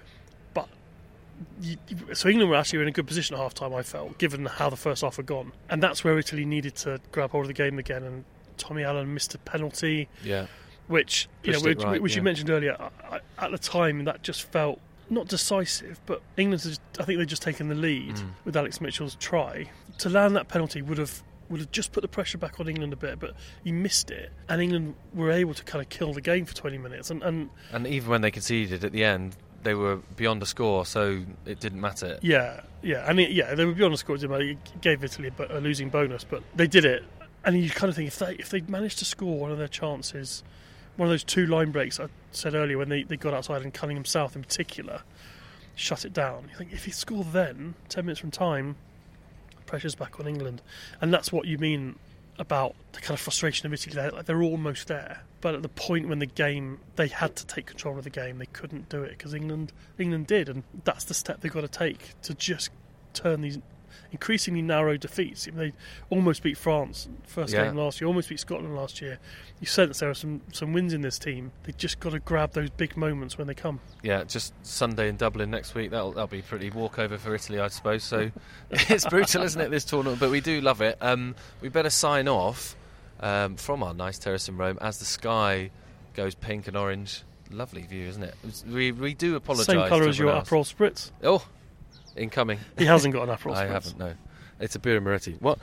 S8: So England were actually in a good position at half-time, I felt, given how the first half had gone. And that's where Italy needed to grab hold of the game again. And Tommy Allen missed a penalty, which you mentioned earlier. At the time, that just felt not decisive, but England, I think they'd just taken the lead with Alex Mitchell's try. To land that penalty would have just put the pressure back on England a bit, but he missed it, and England were able to kind of kill the game for 20 minutes. And
S7: even when they conceded at the end, they were beyond a score, so it didn't matter.
S8: Yeah, they were beyond a score. It gave Italy a losing bonus, but they did it. And you kind of think, if they'd managed to score one of their chances, one of those two line breaks I said earlier when they got outside, and Cunningham South in particular shut it down. You think, if you score then, 10 minutes from time, pressure's back on England. And that's what you mean about the kind of frustration of Italy. They're almost there, but at the point when they had to take control of the game, they couldn't do it, because England did, and that's the step they've got to take to just turn these increasingly narrow defeats. They almost beat France first game last year, almost beat Scotland last year. You sense there are some wins in this team. They just got to grab those big moments when they come. Yeah,
S7: just Sunday in Dublin next week. That'll be pretty walkover for Italy, I suppose. So it's brutal, isn't it, this tournament? But we do love it. We better sign off from our nice terrace in Rome as the sky goes pink and orange. Lovely view, isn't it? We do apologise.
S8: Same colour as your Aperol Spritz.
S7: Oh, incoming.
S8: He hasn't got an Aperol Spritz.
S7: I haven't, no. It's a Birra Moretti. What?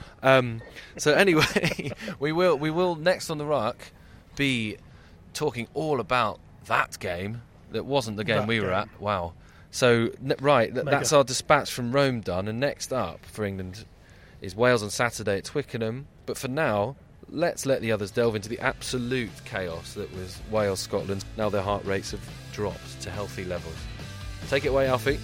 S7: So anyway, we will next on the Ruck be talking all about that game that wasn't the game we were at. Wow. So that's our dispatch from Rome done, and next up for England is Wales on Saturday at Twickenham. But for now, let's let the others delve into the absolute chaos that was Wales-Scotland. Now their heart rates have dropped to healthy levels. Take it away, Alfie.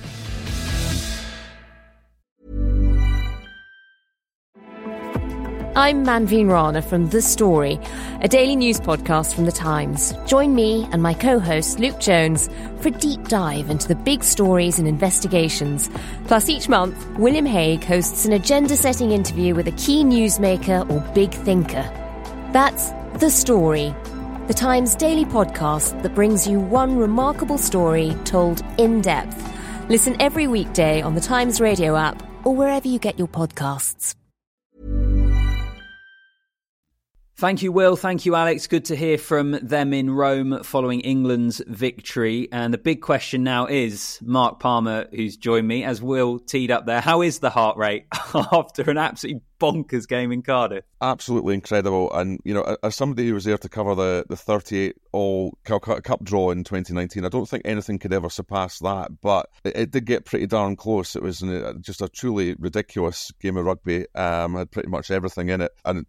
S9: I'm Manveen Rana from The Story, a daily news podcast from The Times. Join me and my co-host Luke Jones for a deep dive into the big stories and investigations. Plus, each month, William Hague hosts an agenda-setting interview with a key newsmaker or big thinker. That's The Story, The Times daily podcast that brings you one remarkable story told in depth. Listen every weekday on The Times radio app or wherever you get your podcasts.
S4: Thank you, Will. Thank you, Alex. Good to hear from them in Rome following England's victory. And the big question now is, Mark Palmer, who's joined me, as Will teed up there, how is the heart rate after an absolutely bonkers game in Cardiff.
S10: Absolutely incredible. And, as somebody who was there to cover the 38 all Calcutta Cup draw in 2019, I don't think anything could ever surpass that. But it did get pretty darn close. It was just a truly ridiculous game of rugby. Had pretty much everything in it. And,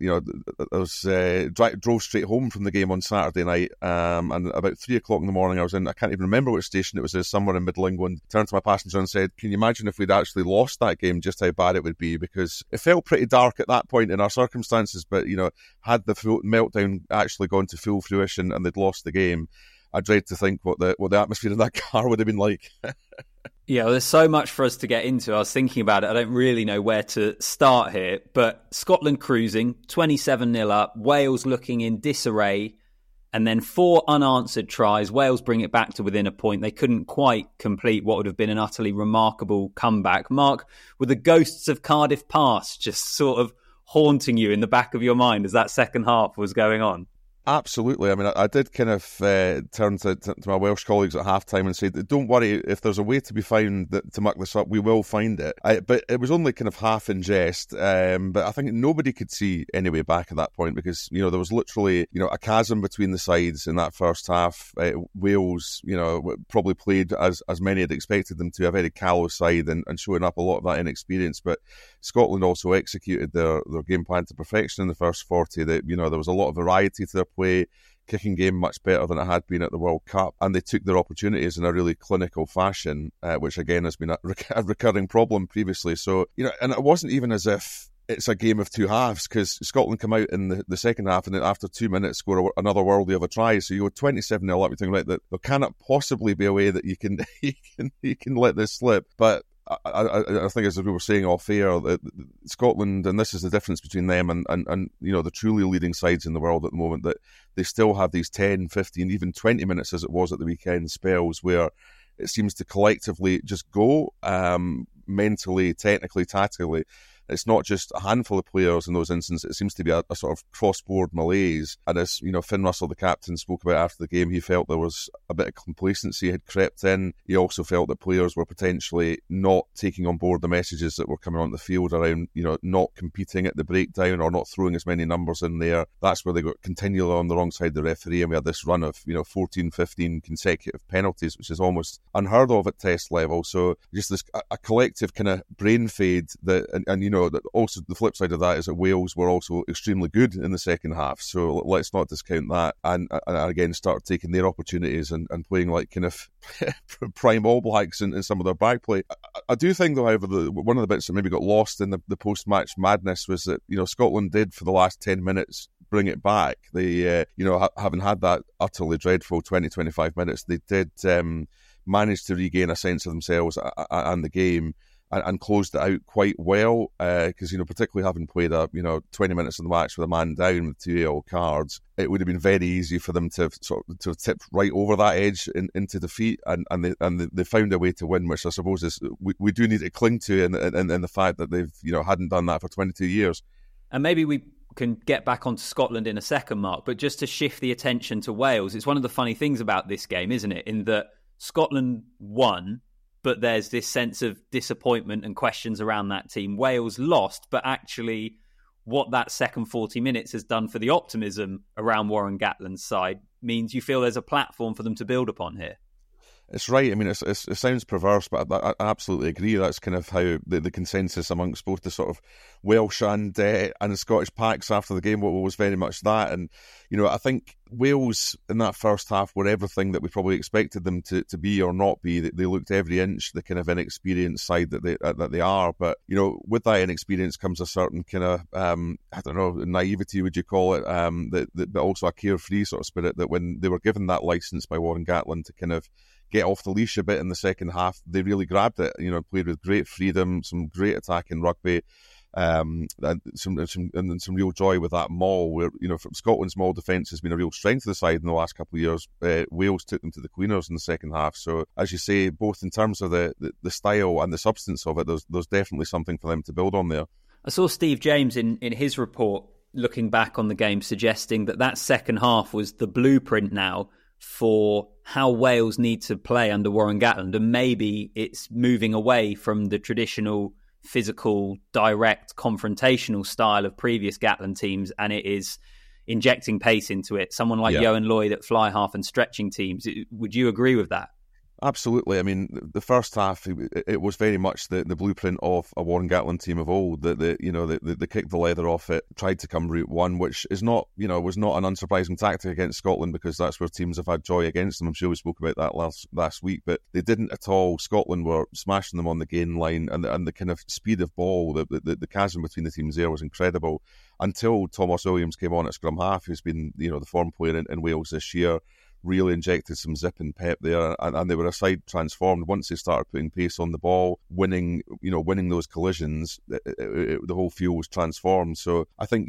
S10: I drove straight home from the game on Saturday night. And about 3 o'clock in the morning, I was I can't even remember which station it was, somewhere in Middle England, turned to my passenger and said, can you imagine if we'd actually lost that game, just how bad it would be? Because it felt pretty dark at that point in our circumstances, but, had the meltdown actually gone to full fruition and they'd lost the game, I dread to think what the atmosphere in that car would have been like.
S4: Yeah, well, there's so much for us to get into. I was thinking about it. I don't really know where to start here, but Scotland cruising, 27-0 up, Wales looking in disarray, and then 4 unanswered tries. Wales bring it back to within a point. They couldn't quite complete what would have been an utterly remarkable comeback. Mark, were the ghosts of Cardiff past just sort of haunting you in the back of your mind as that second half was going on?
S10: Absolutely. I mean, I did kind of turn to my Welsh colleagues at half-time and say, don't worry, if there's a way to be found to muck this up, we will find it. But it was only kind of half in jest. But I think nobody could see any way back at that point because, there was literally, a chasm between the sides in that first half. Wales, probably played as many had expected them to, a very callow side and showing up a lot of that inexperience. But Scotland also executed their game plan to perfection in the first 40. That there was a lot of variety to their play, kicking game much better than it had been at the World Cup, and they took their opportunities in a really clinical fashion, which again has been a recurring problem previously. So, and it wasn't even as if it's a game of two halves, because Scotland come out in the second half and then after 2 minutes score another worldie of a try. So you go 27-0 up, you're thinking, right, that there cannot possibly be a way that you can let this slip. But I think, as we were saying off air, Scotland, and this is the difference between them and the truly leading sides in the world at the moment, that they still have these 10, 15, even 20 minutes, as it was at the weekend, spells where it seems to collectively just go, mentally, technically, tactically. It's not just a handful of players in those instances. It seems to be a sort of cross-board malaise. And as Finn Russell, the captain, spoke about after the game, he felt there was a bit of complacency had crept in. He also felt that players were potentially not taking on board the messages that were coming on the field around, not competing at the breakdown or not throwing as many numbers in there. That's where they got continually on the wrong side of the referee, and we had this run of 14, 15 consecutive penalties, which is almost unheard of at test level. So just this a collective kind of brain fade that, and also the flip side of that is that Wales were also extremely good in the second half. So let's not discount that. And again, start taking their opportunities and playing like kind of prime All Blacks in some of their back play. I do think, though, however, one of the bits that maybe got lost in the post-match madness was that, Scotland did for the last 10 minutes bring it back. They, having had that utterly dreadful 20-25 minutes, they did manage to regain a sense of themselves and the game. And closed it out quite well, because, particularly having played 20 minutes of the match with a man down with 2 yellow cards, it would have been very easy for them to have tipped right over that edge into defeat, and they found a way to win, which I suppose is we do need to cling to in the fact that they've hadn't done that for 22 years.
S4: And maybe we can get back onto Scotland in a second, Mark, but just to shift the attention to Wales, it's one of the funny things about this game, isn't it, in that Scotland won, but there's this sense of disappointment and questions around that team. Wales lost, but actually what that second 40 minutes has done for the optimism around Warren Gatland's side means you feel there's a platform for them to build upon here.
S10: It's right. I mean, it sounds perverse, but I absolutely agree. That's kind of how the consensus amongst both the sort of Welsh and the Scottish packs after the game was very much that. And, I think Wales in that first half were everything that we probably expected them to be or not be. They looked every inch the kind of inexperienced side that they are. But, with that inexperience comes a certain kind of, naivety, would you call it, but also a carefree sort of spirit that when they were given that licence by Warren Gatland to kind of get off the leash a bit in the second half, they really grabbed it, played with great freedom, some great attacking rugby, and some real joy with that maul where, from Scotland's maul defence has been a real strength of the side in the last couple of years. Wales took them to the cleaners in the second half. So, as you say, both in terms of the style and the substance of it, there's definitely something for them to build on there.
S4: I saw Steve James in his report, looking back on the game, suggesting that second half was the blueprint now for how Wales need to play under Warren Gatland, and maybe it's moving away from the traditional physical, direct, confrontational style of previous Gatland teams, and it is injecting pace into it. Someone like Johan Lloyd at fly half and stretching teams. Would you agree with that?
S10: Absolutely. I mean, the first half, it was very much the blueprint of a Warren Gatland team of old. They kicked the leather off it, tried to come route one, which is not, was not an unsurprising tactic against Scotland, because that's where teams have had joy against them. I'm sure we spoke about that last week, but they didn't at all. Scotland were smashing them on the gain line, and the kind of speed of ball, the chasm between the teams there was incredible, until Thomas Williams came on at scrum half, who's been, the form player in Wales this year. Really injected some zip and pep there, and they were a side transformed once they started putting pace on the ball, winning those collisions. The whole field was transformed. So I think,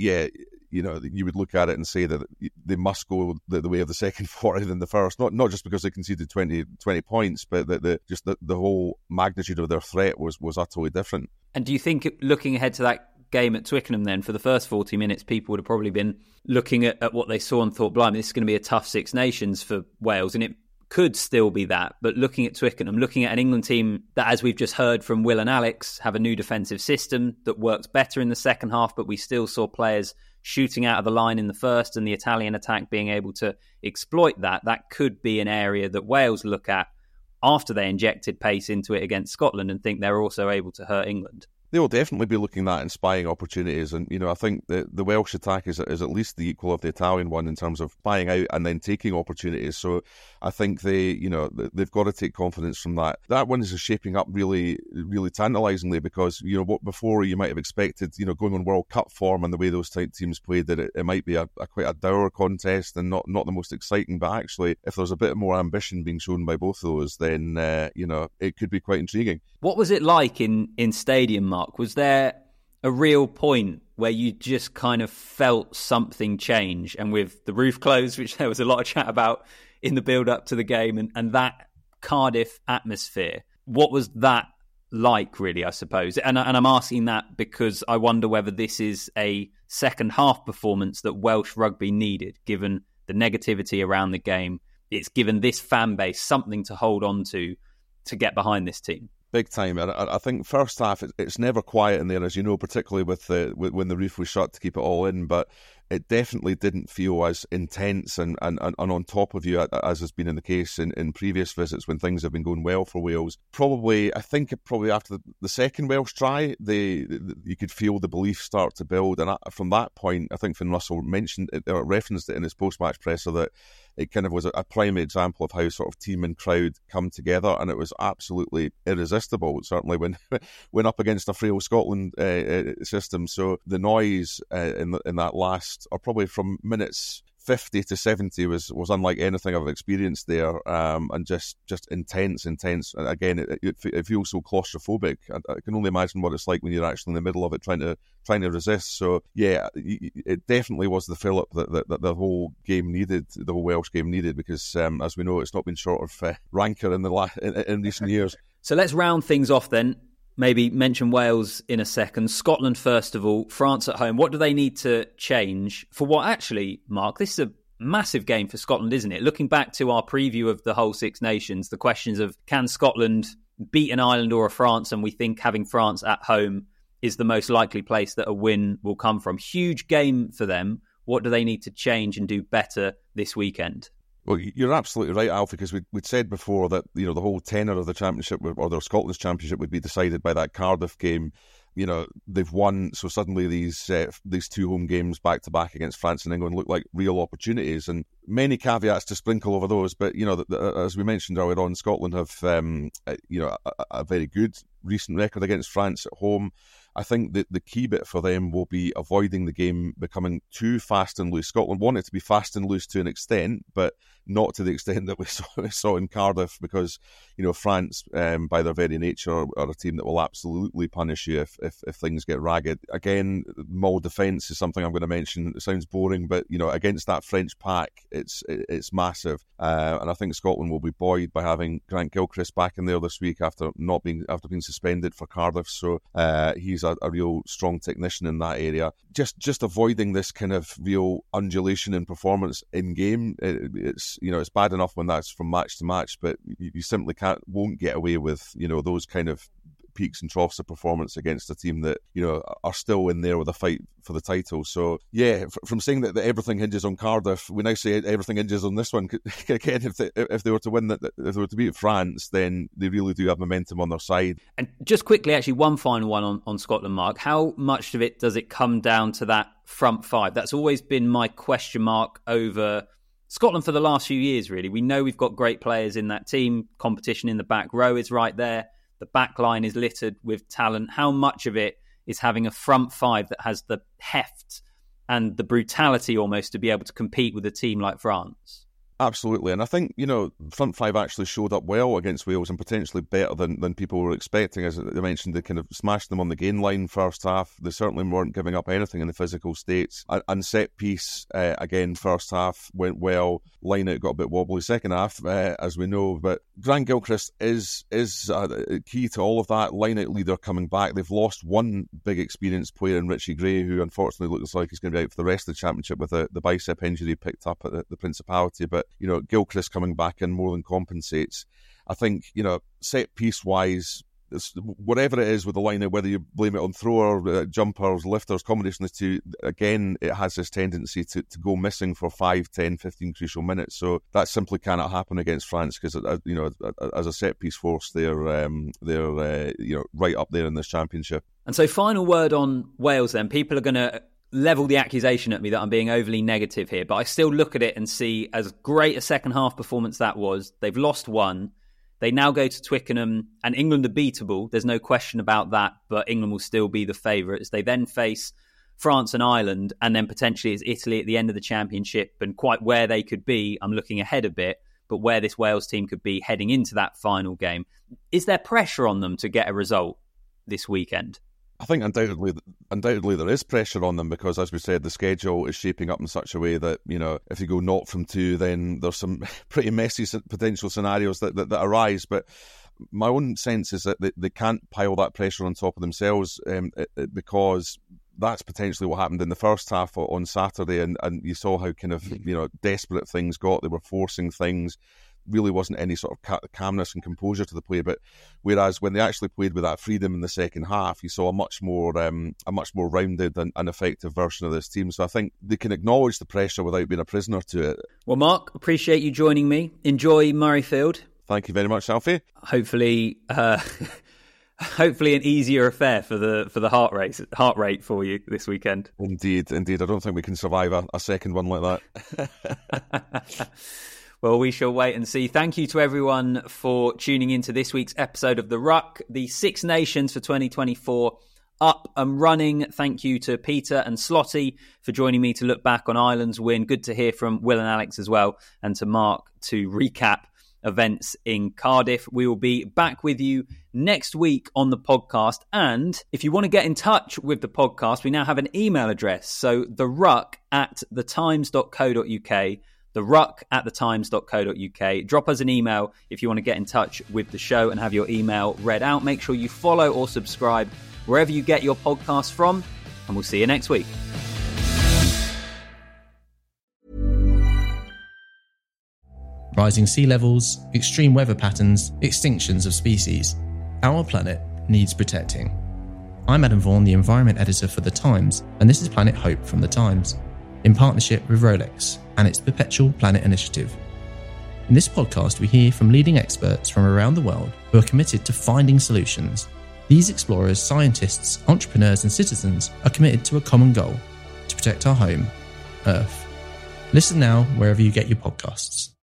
S10: you would look at it and say that they must go the way of the second 40 than the first. Not just because they conceded 20 points, but the whole magnitude of their threat was utterly different.
S4: And do you think, looking ahead to that game at Twickenham then, for the first 40 minutes, people would have probably been looking at what they saw and thought, blimey, this is going to be a tough Six Nations for Wales, and it could still be that. But looking at Twickenham, looking at an England team that, as we've just heard from Will and Alex, have a new defensive system that works better in the second half, but we still saw players shooting out of the line in the first, and the Italian attack being able to exploit that could be an area that Wales look at after they injected pace into it against Scotland and think they're also able to hurt England.
S10: They will definitely be looking at and spying opportunities, and I think the Welsh attack is at least the equal of the Italian one in terms of spying out and then taking opportunities. So I think they've got to take confidence from that. That one is shaping up really, really tantalisingly, because what before you might have expected, going on World Cup form and the way those type teams played, that it might be a quite a dour contest and not the most exciting. But actually, if there's a bit more ambition being shown by both of those, then it could be quite intriguing.
S4: What was it like in stadium, Mark? Was there a real point where you just kind of felt something change? And with the roof closed, which there was a lot of chat about in the build-up to the game, and that Cardiff atmosphere, what was that like, really, I suppose? And I'm asking that because I wonder whether this is a second-half performance that Welsh rugby needed, given the negativity around the game. It's given this fan base something to hold on to get behind this team.
S10: Big time. I think first half, it's never quiet in there, as you know, particularly with when the roof was shut to keep it all in. But it definitely didn't feel as intense and on top of you as has been in the case in previous visits when things have been going well for Wales. I think after the second Welsh try, you could feel the belief start to build. And from that point, I think Finn Russell mentioned it, or referenced it in his post-match presser, that it kind of was a prime example of how sort of team and crowd come together, and it was absolutely irresistible, certainly when up against a frail Scotland system. So the noise in that last, or probably from minutes 50 to 70 was unlike anything I've experienced there, and just intense. And again, it feels so claustrophobic. I can only imagine what it's like when you're actually in the middle of it, trying to resist. So yeah, it definitely was the fillip that the whole game needed, the whole Welsh game needed, because as we know, it's not been short of rancour in recent years.
S4: So let's round things off then. Maybe mention Wales in a second. Scotland first of all, France at home. What do they need to change for what actually, Mark, this is a massive game for Scotland, isn't it? Looking back to our preview of the whole Six Nations, the questions of can Scotland beat an Ireland or a France, and we think having France at home is the most likely place that a win will come from. Huge game for them. What do they need to change and do better this weekend?
S10: Well, you're absolutely right, Alfie, because we'd said before that the whole tenor of the championship, or the Scotland's championship, would be decided by that Cardiff game. They've won, so suddenly these two home games back to back against France and England look like real opportunities, and many caveats to sprinkle over those. But as we mentioned earlier on, Scotland have a very good recent record against France at home. I think that the key bit for them will be avoiding the game becoming too fast and loose. Scotland want it to be fast and loose to an extent, but not to the extent that we saw in Cardiff, because France, by their very nature, are a team that will absolutely punish you if things get ragged. Again, Mull defence is something I'm going to mention. It sounds boring, but against that French pack, it's massive, and I think Scotland will be buoyed by having Grant Gilchrist back in there this week after being suspended for Cardiff. So he's a real strong technician in that area. Just avoiding this kind of real undulation in performance in game. It's bad enough when that's from match to match, but you simply won't get away with those kind of peaks and troughs of performance against a team that, you know, are still in there with a fight for the title. So, yeah, from saying that everything hinges on Cardiff, we now say everything hinges on this one. Again, if they were to win, if they were to beat France, then they really do have momentum on their side.
S4: And just quickly, actually, one final one on Scotland, Mark. How much of it does it come down to that front five? That's always been my question mark over Scotland for the last few years, really. We know we've got great players in that team. Competition in the back row is right there. The back line is littered with talent. How much of it is having a front five that has the heft and the brutality almost to be able to compete with a team like France?
S10: Absolutely, and I think, you know, front five actually showed up well against Wales and potentially better than people were expecting. As I mentioned, they kind of smashed them on the gain line first half. They certainly weren't giving up anything in the physical states. And set piece, again, first half went well. Line out got a bit wobbly second half, as we know. But Grant Gilchrist is key to all of that. Line out leader coming back. They've lost one big experienced player in Richie Gray, who unfortunately looks like he's going to be out for the rest of the championship with the bicep injury picked up at the Principality. But, you know, Gilchrist coming back in more than compensates. I think, you know, set piece wise, whatever it is with the line, whether you blame it on thrower, jumpers, lifters, combination of the two, again, it has this tendency to go missing for 5, 10, 15 crucial minutes. So that simply cannot happen against France because, you know, as a set piece force, they're you know, right up there in this championship.
S4: And so, final word on Wales. Then people are going to level the accusation at me that I'm being overly negative here, but I still look at it and see as great a second half performance that was. They've lost one. They now go to Twickenham, and England are beatable. There's no question about that, but England will still be the favourites. They then face France and Ireland, and then potentially it's Italy at the end of the championship, and quite where they could be, I'm looking ahead a bit, but where this Wales team could be heading into that final game. Is there pressure on them to get a result this weekend?
S10: I think undoubtedly there is pressure on them because, as we said, the schedule is shaping up in such a way that, you know, if you go 0 from 2, then there's some pretty messy potential scenarios that arise. But my own sense is that they can't pile that pressure on top of themselves because that's potentially what happened in the first half on Saturday, and you saw how kind of, you know, desperate things got. They were forcing things. Really wasn't any sort of calmness and composure to the play, but whereas when they actually played with that freedom in the second half, you saw a much more rounded and effective version of this team. So I think they can acknowledge the pressure without being a prisoner to it.
S4: Well, Mark, appreciate you joining me. Enjoy Murrayfield.
S10: Thank you very much, Alfie.
S4: Hopefully an easier affair for the heart rate for you this weekend.
S10: Indeed. I don't think we can survive a second one like that.
S4: Well, we shall wait and see. Thank you to everyone for tuning into this week's episode of The Ruck. The Six Nations for 2024 up and running. Thank you to Peter and Slotty for joining me to look back on Ireland's win. Good to hear from Will and Alex as well, and to Mark to recap events in Cardiff. We will be back with you next week on the podcast. And if you want to get in touch with the podcast, we now have an email address. So theruck@thetimes.co.uk. theruck@thetimes.co.uk. Drop us an email if you want to get in touch with the show and have your email read out. Make sure you follow or subscribe wherever you get your podcasts from, and we'll see you next week.
S11: Rising sea levels, extreme weather patterns, extinctions of species. Our planet needs protecting. I'm Adam Vaughan, the Environment Editor for The Times, and this is Planet Hope from The Times, in partnership with Rolex and its Perpetual Planet Initiative. In this podcast, we hear from leading experts from around the world who are committed to finding solutions. These explorers, scientists, entrepreneurs and citizens are committed to a common goal: to protect our home, Earth. Listen now wherever you get your podcasts.